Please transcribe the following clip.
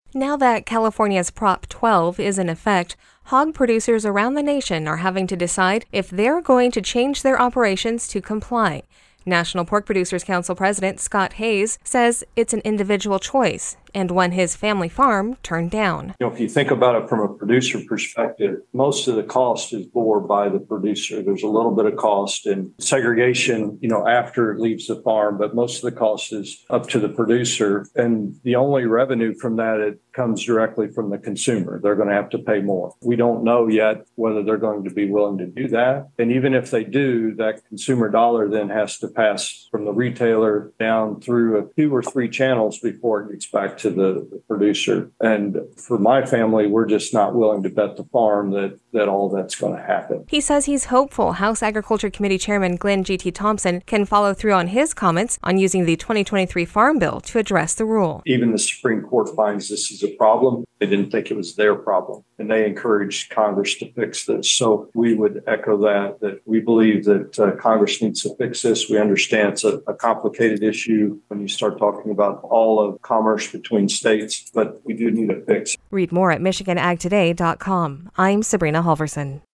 Now that California's Prop 12 is in effect, hog producers around the nation are having to decide if they're going to change their operations to comply. National Pork Producers Council President Scott Hayes says it's an individual choice and one his family farm turned down. If you think about it from a producer perspective, most of the cost is borne by the producer. There's a little bit of cost in segregation, after it leaves the farm, but most of the cost is up to the producer. And the only revenue from that, it comes directly from the consumer. They're going to have to pay more. We don't know yet whether they're going to be willing to do that. And even if they do, that consumer dollar then has to pass from the retailer down through 2 or 3 channels before it gets back to the producer. And for my family, we're just not willing to bet the farm that all that's going to happen. He says he's hopeful House Agriculture Committee Chairman Glenn G.T. Thompson can follow through on his comments on using the 2023 Farm Bill to address the rule. Even the Supreme Court finds this is a problem. They didn't think it was their problem, and they encouraged Congress to fix this. So we would echo that we believe that Congress needs to fix this. We understand it's a complicated issue when you start talking about all of commerce between states, but we do need a fix. Read more at MichiganAgToday.com. I'm Sabrina Halverson.